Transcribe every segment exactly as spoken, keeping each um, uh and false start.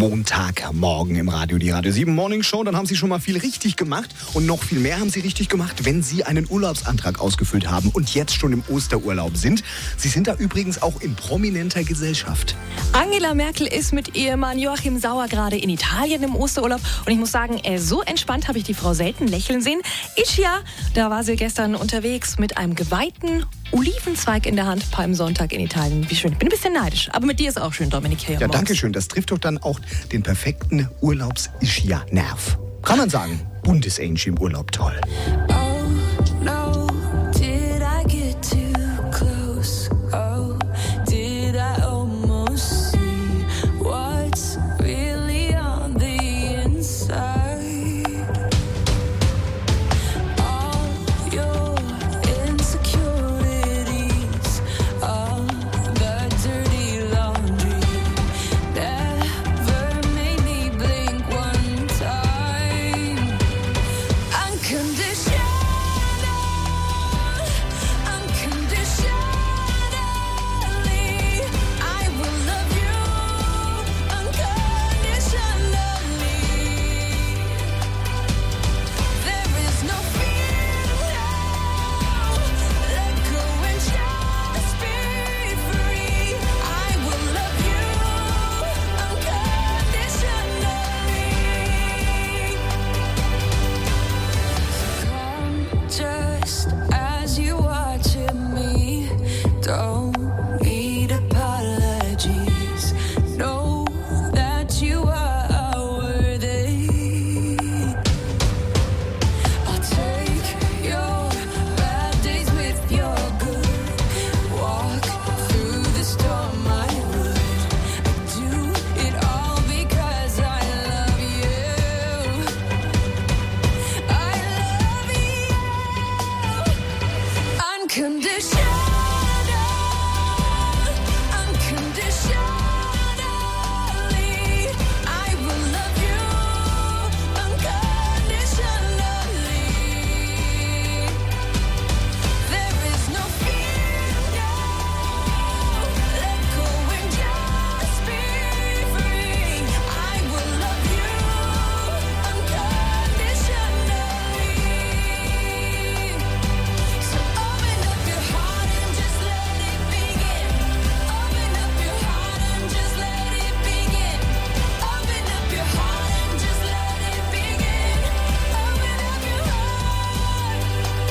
Montagmorgen im Radio, die Radio sieben Morning Show. Dann haben Sie schon mal viel richtig gemacht und noch viel mehr haben Sie richtig gemacht, wenn Sie einen Urlaubsantrag ausgefüllt haben und jetzt schon im Osterurlaub sind. Sie sind da übrigens auch in prominenter Gesellschaft. Angela Merkel ist mit Ehemann Joachim Sauer gerade in Italien im Osterurlaub und ich muss sagen, äh, so entspannt habe ich die Frau selten lächeln sehen. Ischia, da war sie gestern unterwegs mit einem geweihten Olivenzweig in der Hand, Palmsonntag in Italien. Wie schön. Ich bin ein bisschen neidisch. Aber mit dir ist auch schön, Dominik. Ja, danke schön. Das trifft doch dann auch den perfekten Urlaubs-Ischia-Nerv. Kann man sagen, Bundesangie im Urlaub, toll. Oh, no, did I get too close? Oh, did I almost see what's really on the inside? All your insecurities, all the dirty laundry, never made me blink one time. Unconditional, unconditionally, I will love you unconditionally. There is no fear now. Let go and just be free. I will love you unconditionally. Come just as you watching me. Don't need apologies. Know that you are worthy. I'll take your bad days with your good. Walk through the storm, I would. I do it all because I love you. I love you unconditional, unconditionally. I will love you unconditionally. There is no fear now. Let go and just be free. I will love you unconditionally. So open up your heart and just let it begin. Open up your heart and just let it begin. Open up your heart and just let it begin. Open up your heart.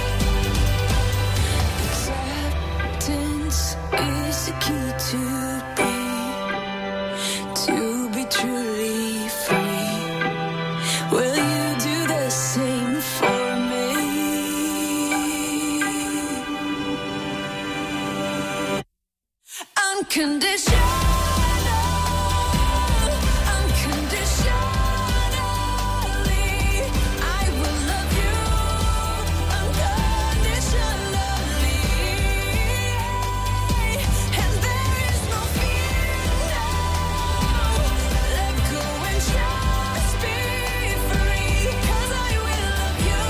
Acceptance is the key to be, to be truly free. Will you do the same for me? Unconditional, unconditionally, I will love you unconditionally. And there is no fear now. Let go and just be free. 'Cause I will love you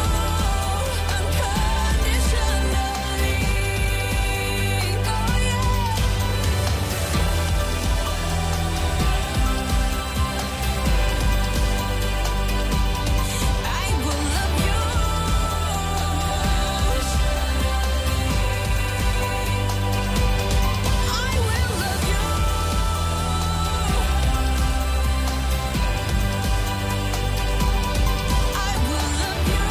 unconditionally. Oh yeah. I will love you. I will love you. I will love you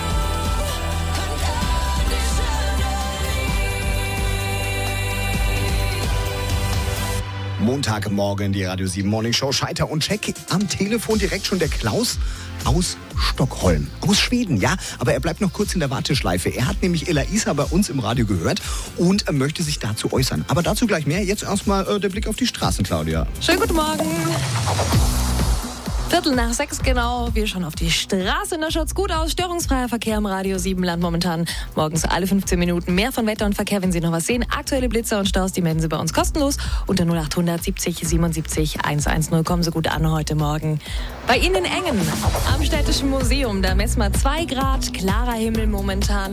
unconditionally. Montagmorgen, die Radio sieben Morning Show. Scheiter und Check. Am Telefon direkt schon der Klaus aus Stockholm, aus Schweden, ja. Aber er bleibt noch kurz in der Warteschleife. Er hat nämlich Ella Isa bei uns im Radio gehört und er möchte sich dazu äußern. Aber dazu gleich mehr. Jetzt erstmal äh, der Blick auf die Straßen, Claudia. Schönen guten Morgen. Viertel nach sechs genau. Wir schauen auf die Straße. Da schaut's gut aus. Störungsfreier Verkehr im Radio sieben Land momentan. Morgens alle fünfzehn Minuten mehr von Wetter und Verkehr, wenn Sie noch was sehen. Aktuelle Blitzer und Staus, die melden Sie bei uns kostenlos. Unter null achthundert siebzig siebenundsiebzig hundertzehn. Kommen Sie gut an heute Morgen. Bei Ihnen in Engen am Städtischen Museum. Da messen wir zwei Grad. Klarer Himmel momentan.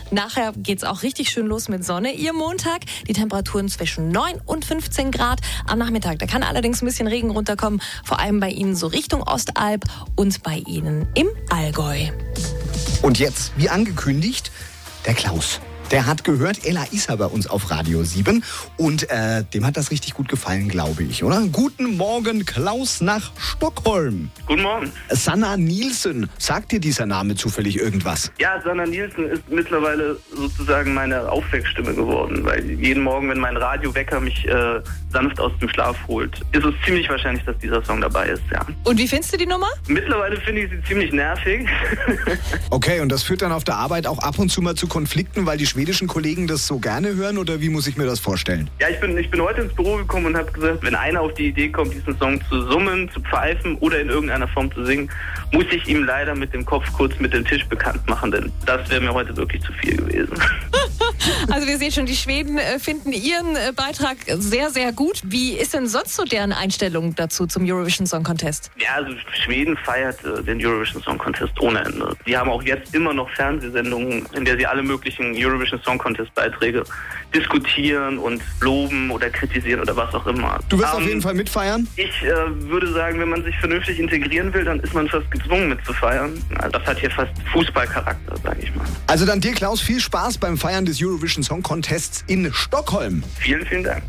Nachher geht's auch richtig schön los mit Sonne. Ihr Montag, die Temperaturen zwischen neun und fünfzehn Grad am Nachmittag. Da kann allerdings ein bisschen Regen runterkommen, vor allem bei Ihnen so Richtung Ostalb und bei Ihnen im Allgäu. Und jetzt, wie angekündigt, der Klaus. Der hat gehört, Ella Isa bei uns auf Radio sieben und äh, dem hat das richtig gut gefallen, glaube ich, oder? Guten Morgen, Klaus nach Stockholm. Guten Morgen. Sanna Nielsen, sagt dir dieser Name zufällig irgendwas? Ja, Sanna Nielsen ist mittlerweile sozusagen meine Aufweckstimme geworden, weil jeden Morgen, wenn mein Radiowecker mich äh, sanft aus dem Schlaf holt, ist es ziemlich wahrscheinlich, dass dieser Song dabei ist, ja. Und wie findest du die Nummer? Mittlerweile finde ich sie ziemlich nervig. Okay, und das führt dann auf der Arbeit auch ab und zu mal zu Konflikten, weil die schwedischen Kollegen das so gerne hören, oder wie muss ich mir das vorstellen? Ja, ich bin, ich bin heute ins Büro gekommen und habe gesagt, wenn einer auf die Idee kommt, diesen Song zu summen, zu pfeifen oder in irgendeiner Form zu singen, muss ich ihm leider mit dem Kopf kurz mit dem Tisch bekannt machen, denn das wäre mir heute wirklich zu viel gewesen. Also wir sehen schon, die Schweden äh, finden ihren äh, Beitrag sehr, sehr gut. Wie ist denn sonst so deren Einstellung dazu zum Eurovision Song Contest? Ja, also Schweden feiert äh, den Eurovision Song Contest ohne Ende. Die haben auch jetzt immer noch Fernsehsendungen, in der sie alle möglichen Eurovision Song Contest Beiträge diskutieren und loben oder kritisieren oder was auch immer. Du wirst ähm, auf jeden Fall mitfeiern? Ich äh, würde sagen, wenn man sich vernünftig integrieren will, dann ist man fast gezwungen mitzufeiern. Das hat hier fast Fußballcharakter, sage ich mal. Also dann dir, Klaus, viel Spaß beim Feiern des Eurovision Song Contests in Stockholm. Vielen, vielen Dank.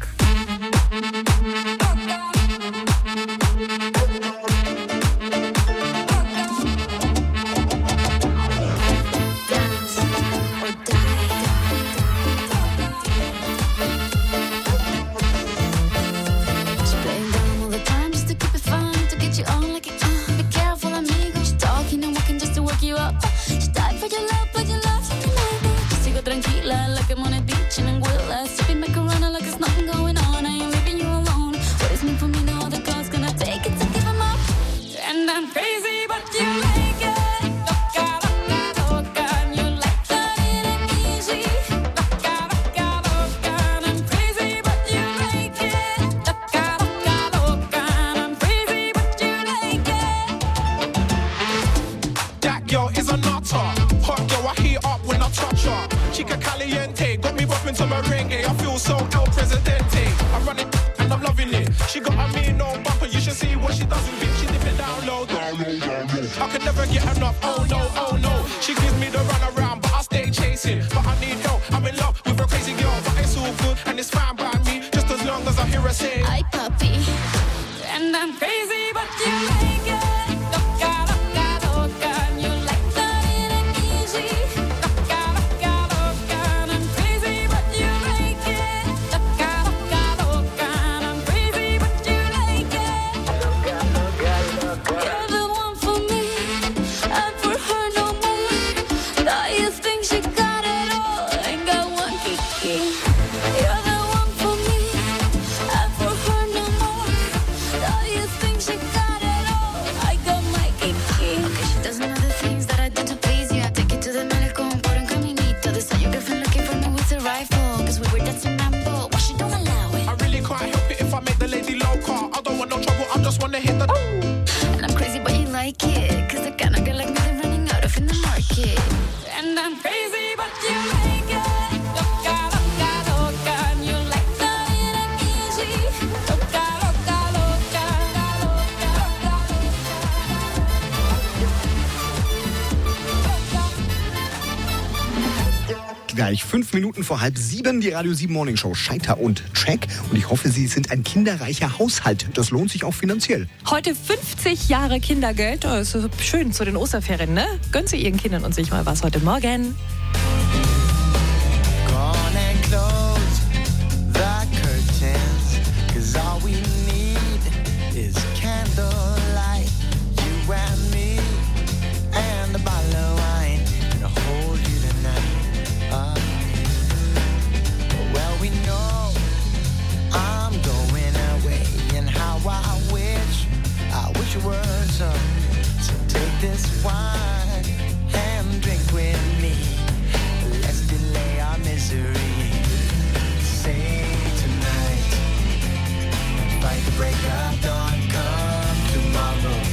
Tranquila, like I'm on a beach in Anguilla, sipping macarona like it's nothing going on. I ain't leaving you alone. What is meant for me, no other girl's gonna take it to give 'em up. And I'm crazy, but you like it. Loca, loca, loca, and you like that it ain't easy. Loca, loca, loca, and I'm crazy, but you like it. Loca, loca, loca, and I'm crazy, but you like it. That girl is a nutter. Hot girl, I heat up when I touch her. Chica caliente, got me bopping to merengue. I feel so El Presidente. I run it and I'm loving it. She got a mean old bumper, you should see what she does with it. She dip it down low, down low, down low. I can never get enough, oh no, oh no. She gives me the run around, but I stay chasing. But I need help, I'm in love with a crazy girl. But it's all good and it's fine by me, just as long as I hear her say, Ay, papi, and I'm crazy, but you like it. Loca, loca, loca, and you like that it ain't easy. Loca, loca, loca, and I'm crazy, but you like it. Loca, loca, loca, and I'm crazy, but you like it. You're the one for me, and for her no more. Now you think she got it all, ain't got one kiki. You're the one for me, and for her no more. Now you think she got it all, I got my kiki. Okay, she does none of the things that I do to please you. I take it to the malecón por un caminito. This how your girlfriend looking for me with a rifle. Cause we were dancing Rambo, why she don't allow it? I really can't help it if I make the lady loca. I don't want no trouble, I just wanna hit the. And I'm crazy, but you like it. Cause the kind of girl like me, they're running out of in the market. And I'm crazy, but you like it. Loca, loca, loca, and you like that it ain't easy. Loca, loca, loca, loca, Gleich fünf Minuten vor halb sieben, die Radio sieben Morning Show Scheiter und Track. Und ich hoffe, Sie sind ein kinderreicher Haushalt. Das lohnt sich auch finanziell. Heute fünfzig Jahre Kindergeld. Oh, ist so schön zu den Osterferien, ne? Gönnt Sie Ihren Kindern und sich mal was heute Morgen. Gone and close the curtains, 'cause all we need is candlelight. You and me and a bottle of wine, and I'll hold you tonight. Oh, well, we know I'm going away, and how I wish, I wish it were so. So take this wine and drink with me. Let's delay our misery. Say tonight, fight the break of dawn.